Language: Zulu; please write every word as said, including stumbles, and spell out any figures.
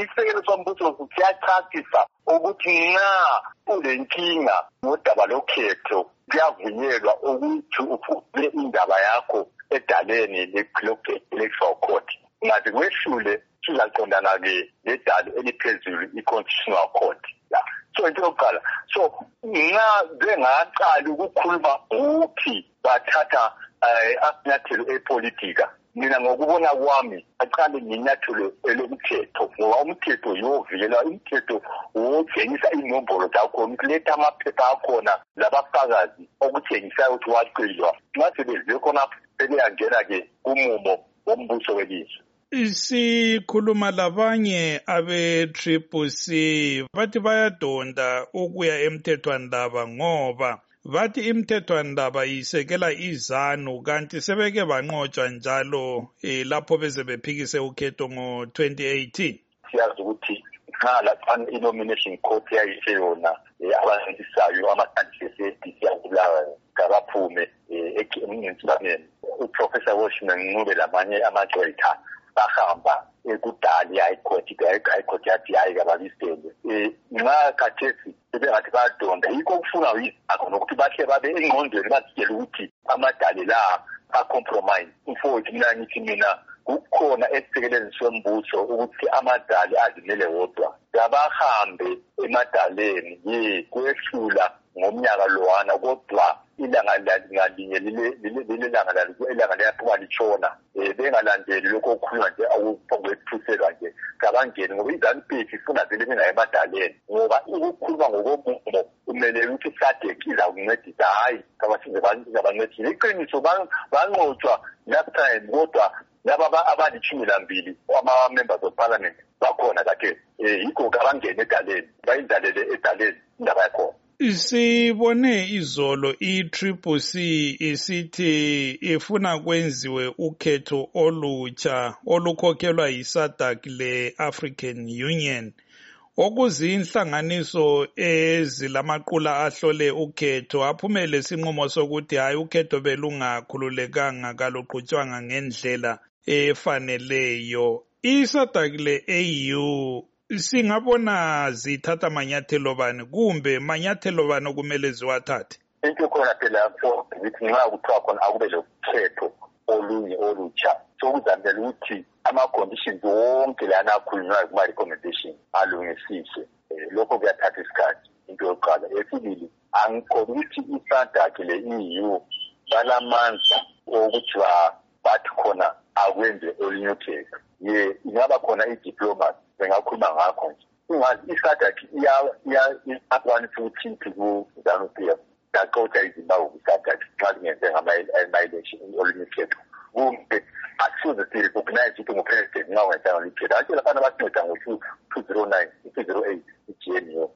isisekelo sombuso siyachasisa ukuthi nxa ulenkinga ngodaba lokhetho kuyavunyelwa ukuthi ufune indaba yakho edaleni le-electoral court. Ngathi kwehlule sizaqondana-ke ledala eliphezulu i-constitutional court. So into yokuqala, so nxa bengaqali ukukhuluma ukuthi bathatha amanyathelo epolitika, mina ngokubona kwami aqale ngenyathelo elomthetho, ngoba umthetho yovikela, umthetho wotshengisa inombolo zakho, ukuletha amaphepha akhona labafakazi okuthengisayo ukuthi waqilwa. Nxa sebeze khona sebeyangena-ke umumo wombuso welizwe. Sikhuluma labanye abe-Triple C bathi bayadonda ukuya emthethwandaba ngoba bathi imthethwandaba isekela izanu kanti sebeke banqotshwa njalo eh, lapho beze bephikise ukhetho ngo twenty eighteen. Siyazi ukuthi nxa laphana i-nomination court yayise yona abancedisayo ama-candidates siyakulawa ngabaphume emncintiswaneni. Uprofessor Washington Ncube lamanye amagqwetha bahamba ekudali high court, high court yathi hayi kababisele. Nxa khathesi sebengathi bayadonda, yikho kufuna yizakho nokuthi bahle babe engqondweni bazitshele ukuthi amadali la a-compromise. Mfowethu mina ngithi mina kukhona esisekeleni sombuso ukuthi amadali azimele wodwa. Kabahambe emadaleni ye kwehlula ngomnyaka lowana kodwa ilanga ngalinye lilanga lilanga liyaphuma litshona. Bengalandeli lokho okukhulunywa nje awuphongwethuselwa nje kabangeni ngoba iZANU-P F ifuna vele bengayi emadaleni ngoba ukukhuluma ngokomumo kumele ukuthi SADC iza kuncedisa, hayi kabasize bancedisa. Iqiniso banqotshwa last time kodwa laba abalithumi lambili ama-members of parliament bakhona kade yikho kabangeni edaleni bayindlalele edaleni indaba yakhona. Sibone izolo i-Triple C isithi ifuna kwenziwe ukhetho olutsha olukhokhelwa yi-SADC le-African Union okuzinhlanganiso ezilamaqula ahlole ukhetho aphumele isinqumo sokuthi hayi ukhetho belungakhululekanga kaluqhutshwanga ngendlela efaneleyo. I-SADC le-A U singabona zithatha manyathelo bani kumbe manyathelo bani okumele ziwathathe? Into khona phela lapho ukuthi nxa kuthiwa khona akube lokhetho olunye olutsha sokuzamela ukuthi ama-conditions wonke lana akhulunywayo kuma-recommendation alungisiswe. Lokho kuyathatha isikhathi. Into yokuqala. Esibili, angikholwa ukuthi i-SADC le-E U balamandla okuthi bathi khona akwenze olunye ukhetho. Ye ingaba khona i-diplomacy bengakhuluma ngakho nje. Ungazi i-SADC iyakwanisa ukuthi ku-ZANU-P F yaqotha iZimbabwe i-SADC nxa lingenze ngama-election olunye ukhetho. Kumbe akusoze si-recognize ukuthi ngupresident nxa ungenzanga olunye ukhetho. Atshela fana basinceda ngo-two zero nine, two zero eight i-G N U.